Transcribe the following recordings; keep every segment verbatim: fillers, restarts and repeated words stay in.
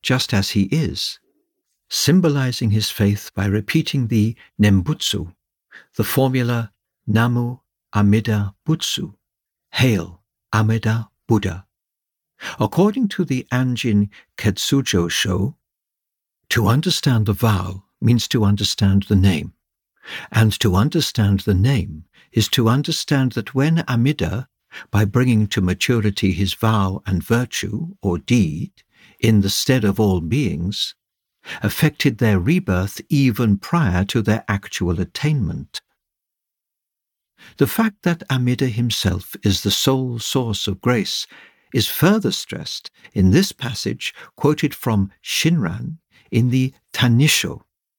just as he is, symbolizing his faith by repeating the Nembutsu, the formula Namu Amida Butsu, Hail Amida Buddha. According to the Anjin Ketsujo Sho, to understand the vow means to understand the name, and to understand the name is to understand that when Amida, by bringing to maturity his vow and virtue or deed in the stead of all beings, affected their rebirth even prior to their actual attainment. The fact that Amida himself is the sole source of grace is further stressed in this passage quoted from Shinran in the Tanisho.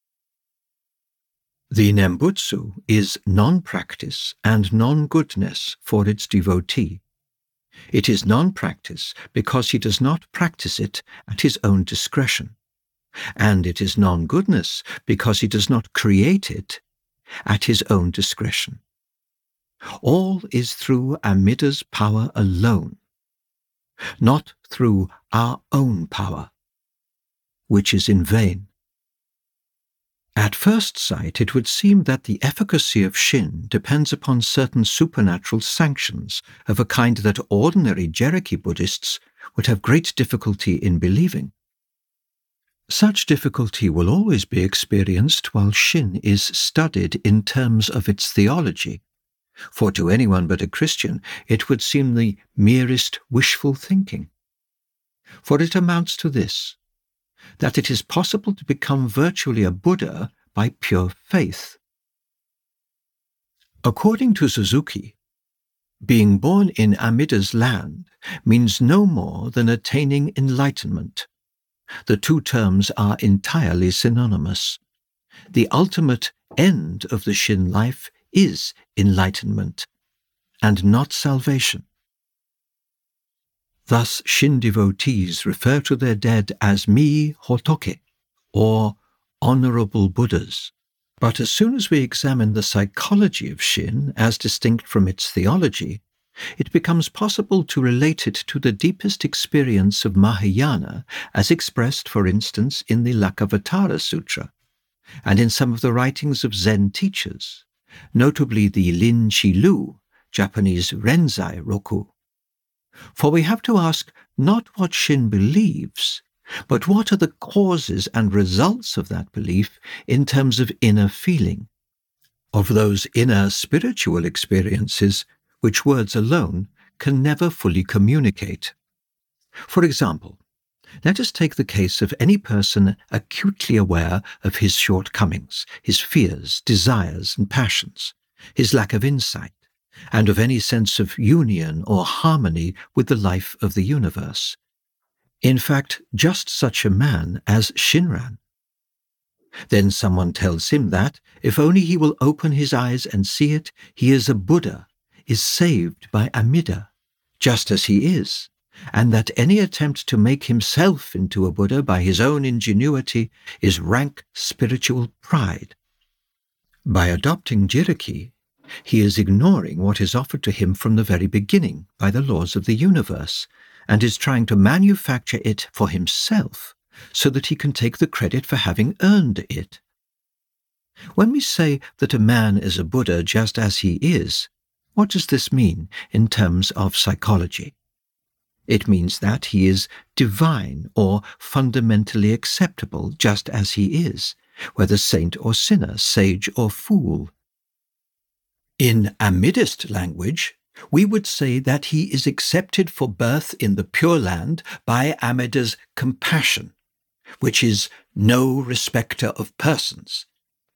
The Nembutsu is non-practice and non-goodness for its devotee. It is non-practice because he does not practice it at his own discretion, and it is non-goodness because he does not create it at his own discretion. All is through Amida's power alone, not through our own power, which is in vain. At first sight, it would seem that the efficacy of Shin depends upon certain supernatural sanctions of a kind that ordinary Jeriki Buddhists would have great difficulty in believing. Such difficulty will always be experienced while Shin is studied in terms of its theology, for to anyone but a Christian it would seem the merest wishful thinking. For it amounts to this, that it is possible to become virtually a Buddha by pure faith. According to Suzuki, being born in Amida's land means no more than attaining enlightenment. The two terms are entirely synonymous. The ultimate end of the Shin life is enlightenment, and not salvation. Thus Shin devotees refer to their dead as Mi Hotoke, or honorable Buddhas. But as soon as we examine the psychology of Shin as distinct from its theology, it becomes possible to relate it to the deepest experience of Mahayana as expressed, for instance, in the Lakavatara Sutra, and in some of the writings of Zen teachers, notably the Lin Chi Lu, Japanese Renzai Roku. For we have to ask not what Shin believes, but what are the causes and results of that belief in terms of inner feeling, of those inner spiritual experiences which words alone can never fully communicate. For example, let us take the case of any person acutely aware of his shortcomings, his fears, desires, and passions, his lack of insight, and of any sense of union or harmony with the life of the universe. In fact, just such a man as Shinran. Then someone tells him that, if only he will open his eyes and see it, he is a Buddha, is saved by Amida, just as he is, and that any attempt to make himself into a Buddha by his own ingenuity is rank spiritual pride. By adopting Jiriki, he is ignoring what is offered to him from the very beginning by the laws of the universe, and is trying to manufacture it for himself so that he can take the credit for having earned it. When we say that a man is a Buddha just as he is, what does this mean in terms of psychology? It means that he is divine or fundamentally acceptable just as he is, whether saint or sinner, sage or fool. In Amidist language, we would say that he is accepted for birth in the Pure Land by Amida's compassion, which is no respecter of persons.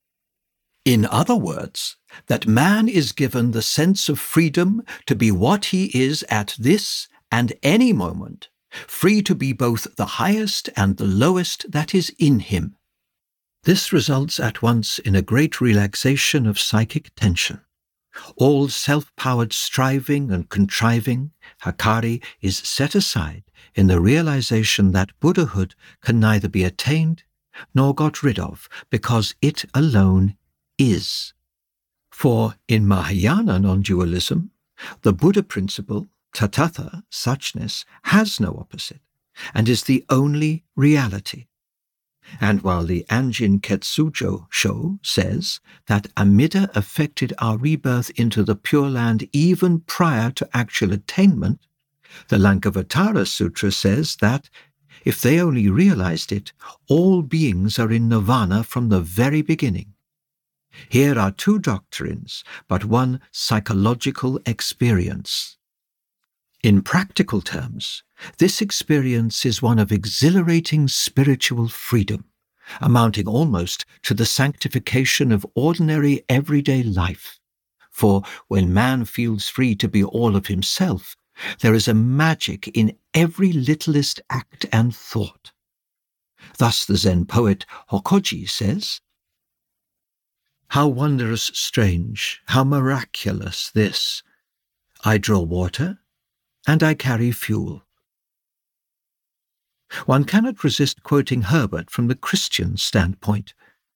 In other words, that man is given the sense of freedom to be what he is at this and any moment, free to be both the highest and the lowest that is in him. This results at once in a great relaxation of psychic tension. All self-powered striving and contriving, Hakari, is set aside in the realization that Buddhahood can neither be attained nor got rid of, because it alone is. For in Mahayana non-dualism, the Buddha principle, tatatha, suchness, has no opposite, and is the only reality. And while the Anjin Ketsujo Sho says that Amida affected our rebirth into the Pure Land even prior to actual attainment, the Lankavatara Sutra says that, if they only realized it, all beings are in nirvana from the very beginning. Here are two doctrines, but one psychological experience. In practical terms, this experience is one of exhilarating spiritual freedom, amounting almost to the sanctification of ordinary everyday life. For when man feels free to be all of himself, there is a magic in every littlest act and thought. Thus the Zen poet Hokoji says, "How wondrous strange, how miraculous this! I draw water, and I carry fuel." One cannot resist quoting Herbert from the Christian standpoint.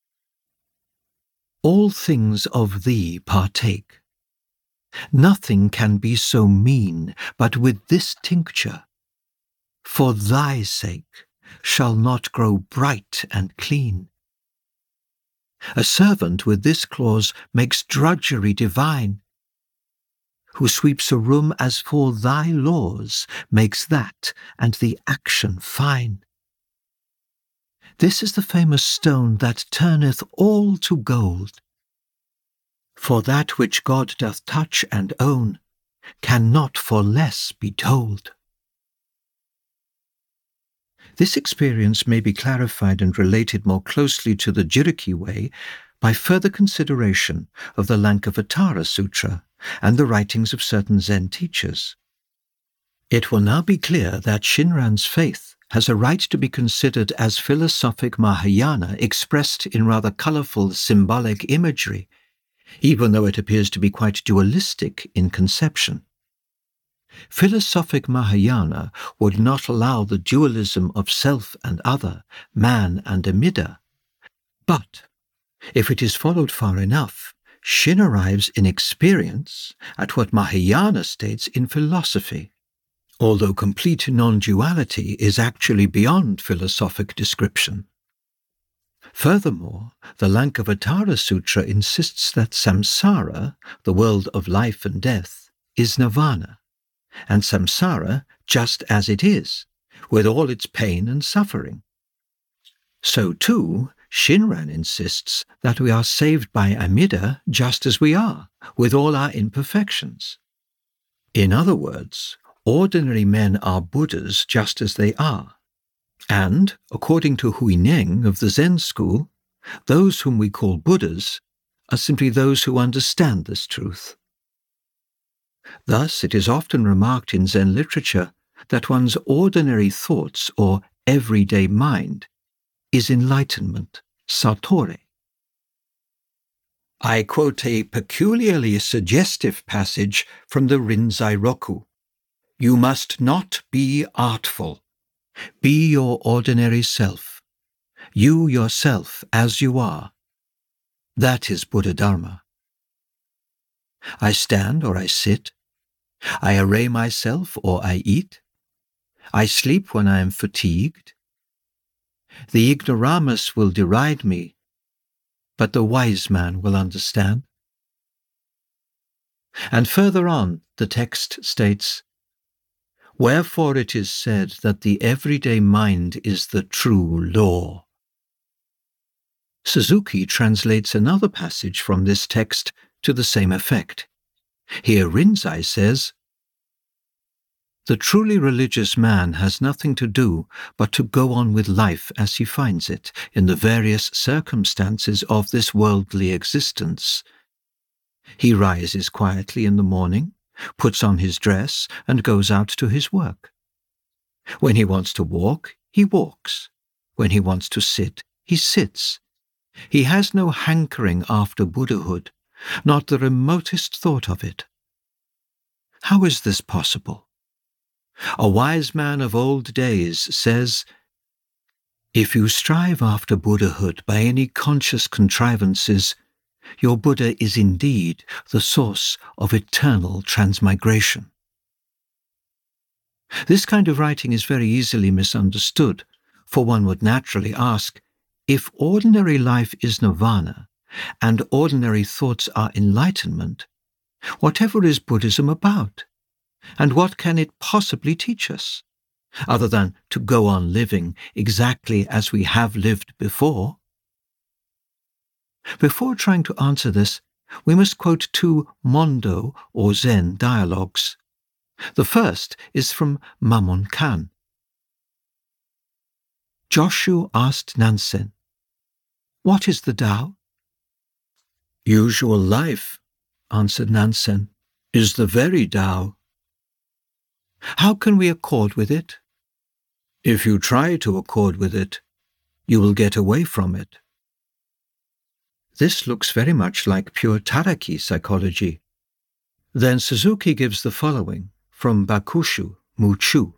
"All things of thee partake. Nothing can be so mean, but with this tincture, for thy sake, shall not grow bright and clean. A servant with this clause makes drudgery divine. Who sweeps a room as for thy laws, makes that and the action fine. This is the famous stone that turneth all to gold. For that which God doth touch and own cannot for less be told." This experience may be clarified and related more closely to the Jiriki way by further consideration of the Lankavatara Sutra and the writings of certain Zen teachers. It will now be clear that Shinran's faith has a right to be considered as philosophic Mahayana expressed in rather colorful symbolic imagery, even though it appears to be quite dualistic in conception. Philosophic Mahayana would not allow the dualism of self and other, man and Amida. But, if it is followed far enough, Shin arrives in experience at what Mahayana states in philosophy, although complete non-duality is actually beyond philosophic description. Furthermore, the Lankavatara Sutra insists that samsara, the world of life and death, is nirvana, and samsara just as it is, with all its pain and suffering. So too, Shinran insists that we are saved by Amida just as we are, with all our imperfections. In other words, ordinary men are Buddhas just as they are, and, according to Huineng of the Zen school, those whom we call Buddhas are simply those who understand this truth. Thus, it is often remarked in Zen literature that one's ordinary thoughts or everyday mind is enlightenment, satori. I quote a peculiarly suggestive passage from the Rinzai Roku. "You must not be artful. Be your ordinary self. You yourself as you are. That is Buddha Dharma. I stand or I sit. I array myself or I eat. I sleep when I am fatigued. The ignoramus will deride me, but the wise man will understand." And further on, the text states, "Wherefore it is said that the everyday mind is the true law." Suzuki translates another passage from this text to the same effect. Here Rinzai says, "The truly religious man has nothing to do but to go on with life as he finds it in the various circumstances of this worldly existence. He rises quietly in the morning, puts on his dress, and goes out to his work. When he wants to walk, he walks. When he wants to sit, he sits. He has no hankering after Buddhahood, not the remotest thought of it. How is this possible? A wise man of old days says, 'If you strive after Buddhahood by any conscious contrivances, your Buddha is indeed the source of eternal transmigration.' This kind of writing is very easily misunderstood, for one would naturally ask, if ordinary life is nirvana, and ordinary thoughts are enlightenment, whatever is Buddhism about? And what can it possibly teach us, other than to go on living exactly as we have lived before? Before trying to answer this, we must quote two Mondo or Zen dialogues. The first is from Mamon Kan. Joshu asked Nansen, "What is the Tao?" "Usual life," answered Nansen, "is the very Tao." "How can we accord with it?" "If you try to accord with it, you will get away from it." This looks very much like pure Taraki psychology. Then Suzuki gives the following from Bakushu Muchu.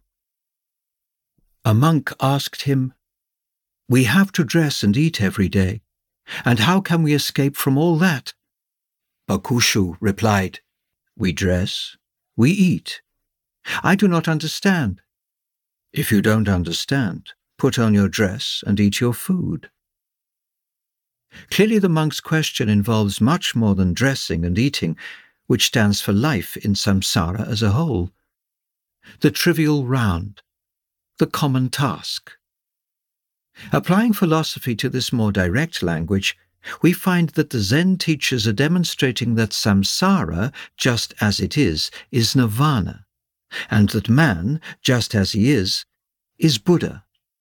A monk asked him, "We have to dress and eat every day, and how can we escape from all that?" Bakushu replied, "We dress, we eat. I do not understand." "If you don't understand, put on your dress and eat your food." Clearly the monk's question involves much more than dressing and eating, which stands for life in samsara as a whole. The trivial round, the common task. Applying philosophy to this more direct language, we find that the Zen teachers are demonstrating that samsara, just as it is, is nirvana, and that man, just as he is, is Buddha.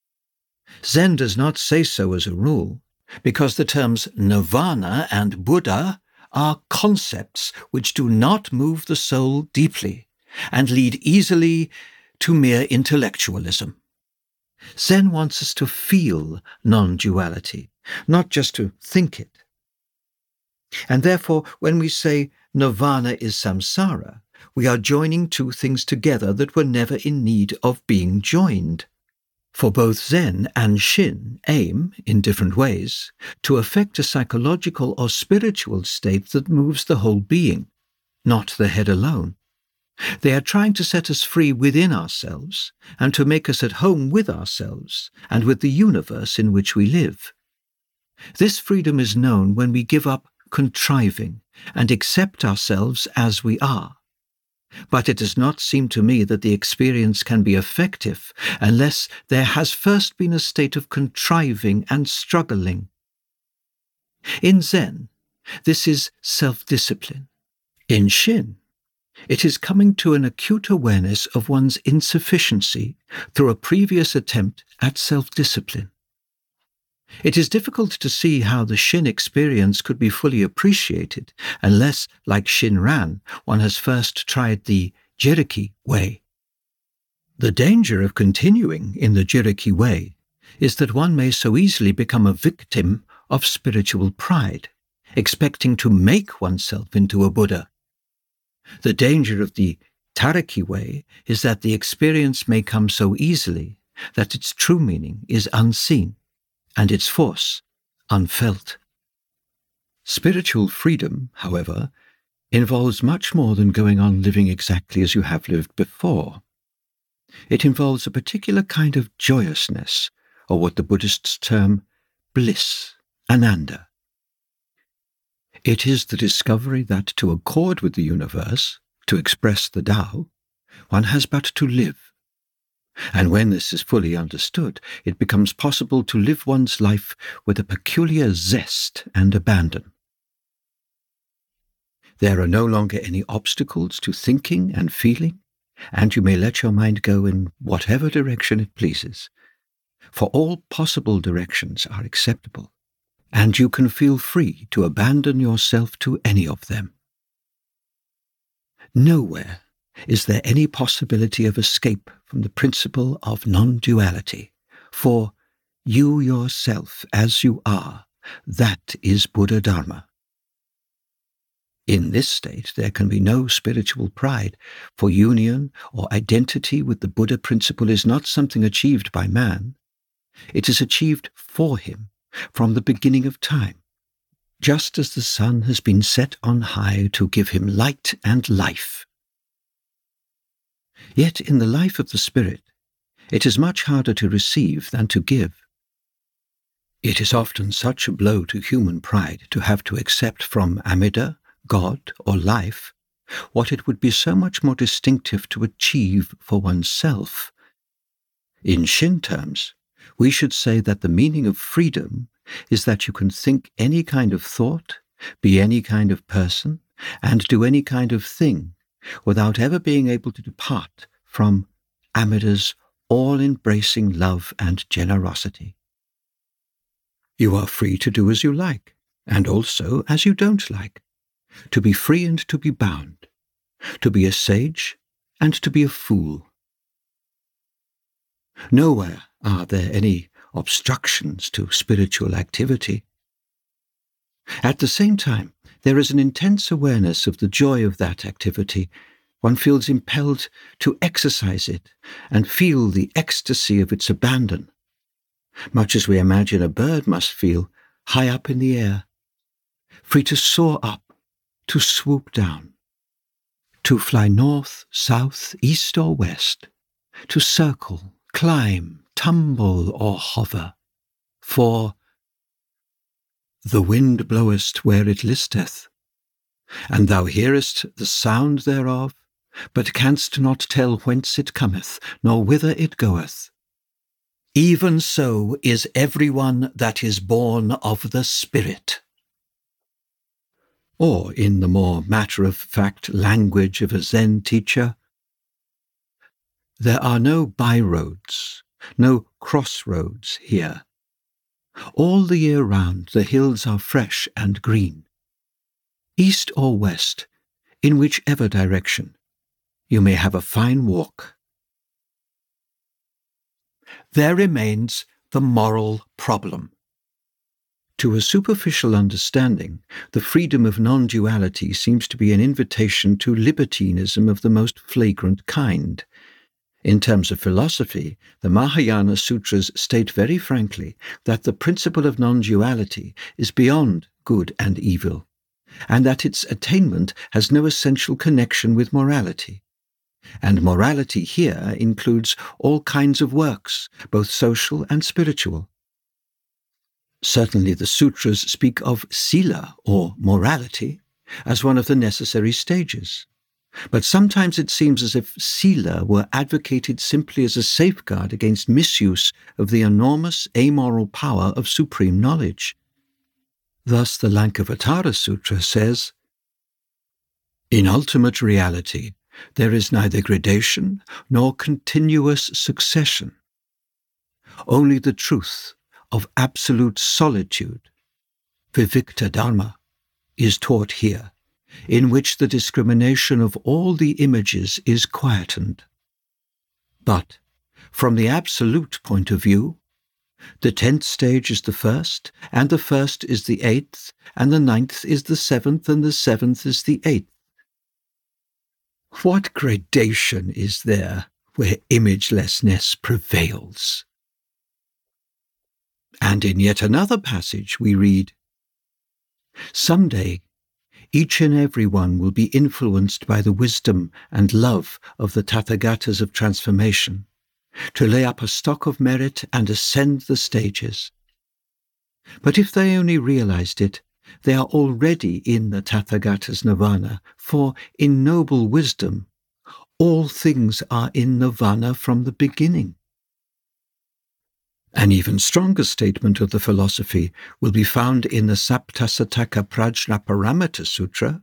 Zen does not say so as a rule, because the terms nirvana and Buddha are concepts which do not move the soul deeply and lead easily to mere intellectualism. Zen wants us to feel non-duality, not just to think it. And therefore, when we say nirvana is samsara, we are joining two things together that were never in need of being joined. For both Zen and Shin aim, in different ways, to affect a psychological or spiritual state that moves the whole being, not the head alone. They are trying to set us free within ourselves and to make us at home with ourselves and with the universe in which we live. This freedom is known when we give up contriving and accept ourselves as we are. But it does not seem to me that the experience can be effective unless there has first been a state of contriving and struggling. In Zen, this is self-discipline. In Shin, it is coming to an acute awareness of one's insufficiency through a previous attempt at self-discipline. It is difficult to see how the Shin experience could be fully appreciated unless, like Shinran, one has first tried the Jiriki way. The danger of continuing in the Jiriki way is that one may so easily become a victim of spiritual pride, expecting to make oneself into a Buddha. The danger of the Taraki way is that the experience may come so easily that its true meaning is unseen, and its force unfelt. Spiritual freedom, however, involves much more than going on living exactly as you have lived before. It involves a particular kind of joyousness, or what the Buddhists term bliss, ananda. It is the discovery that to accord with the universe, to express the Tao, one has but to live. And when this is fully understood, it becomes possible to live one's life with a peculiar zest and abandon. There are no longer any obstacles to thinking and feeling, and you may let your mind go in whatever direction it pleases, for all possible directions are acceptable, and you can feel free to abandon yourself to any of them. Nowhere is there any possibility of escape from the principle of non-duality, for you yourself as you are, that is Buddha Dharma. In this state there can be no spiritual pride, for union or identity with the Buddha principle is not something achieved by man. It is achieved for him from the beginning of time, just as the sun has been set on high to give him light and life. Yet in the life of the Spirit, it is much harder to receive than to give. It is often such a blow to human pride to have to accept from Amida, God, or life, what it would be so much more distinctive to achieve for oneself. In Shin terms, we should say that the meaning of freedom is that you can think any kind of thought, be any kind of person, and do any kind of thing without ever being able to depart from Amida's all-embracing love and generosity. You are free to do as you like, and also as you don't like, to be free and to be bound, to be a sage and to be a fool. Nowhere are there any obstructions to spiritual activity. At the same time, there is an intense awareness of the joy of that activity. One feels impelled to exercise it and feel the ecstasy of its abandon, much as we imagine a bird must feel high up in the air, free to soar up, to swoop down, to fly north, south, east or west, to circle, climb, tumble or hover, for the wind bloweth where it listeth, and thou hearest the sound thereof, but canst not tell whence it cometh, nor whither it goeth. Even so is every one that is born of the Spirit. Or, in the more matter-of-fact language of a Zen teacher, there are no byroads, no crossroads here. All the year round the hills are fresh and green. East or west, in whichever direction, you may have a fine walk. There remains the moral problem. To a superficial understanding, the freedom of non-duality seems to be an invitation to libertinism of the most flagrant kind. In terms of philosophy, the Mahayana Sutras state very frankly that the principle of non-duality is beyond good and evil, and that its attainment has no essential connection with morality. And morality here includes all kinds of works, both social and spiritual. Certainly the sutras speak of sila, or morality, as one of the necessary stages. But sometimes it seems as if sila were advocated simply as a safeguard against misuse of the enormous amoral power of supreme knowledge. Thus the Lankavatara Sutra says, "In ultimate reality, there is neither gradation nor continuous succession. Only the truth of absolute solitude, Vivikta Dharma, is taught here, in which the discrimination of all the images is quietened. But, from the absolute point of view, the tenth stage is the first, and the first is the eighth, and the ninth is the seventh, and the seventh is the eighth. What gradation is there where imagelessness prevails?" And in yet another passage we read, "Someday, each and every one will be influenced by the wisdom and love of the Tathagatas of transformation, to lay up a stock of merit and ascend the stages. But if they only realized it, they are already in the Tathagata's nirvana, for in noble wisdom, all things are in nirvana from the beginning." An even stronger statement of the philosophy will be found in the Saptasataka Prajnaparamita Sutra.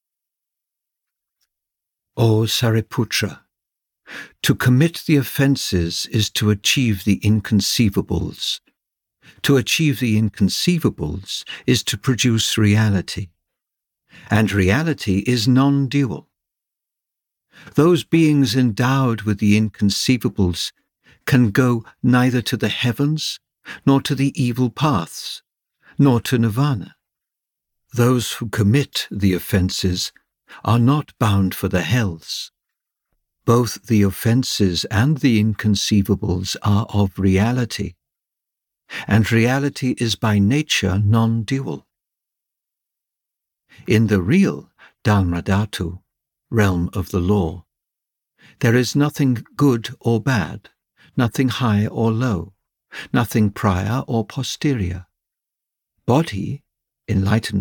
O Sariputra, to commit the offences is to achieve the inconceivables. To achieve the inconceivables is to produce reality. And reality is non-dual. Those beings endowed with the inconceivables can go neither to the heavens, nor to the evil paths, nor to nirvana. Those who commit the offences are not bound for the hells. Both the offences and the inconceivables are of reality, and reality is by nature non-dual. In the real Dharmadhatu, realm of the law, There is nothing good or bad, nothing high or low, nothing prior or posterior. Body, enlightened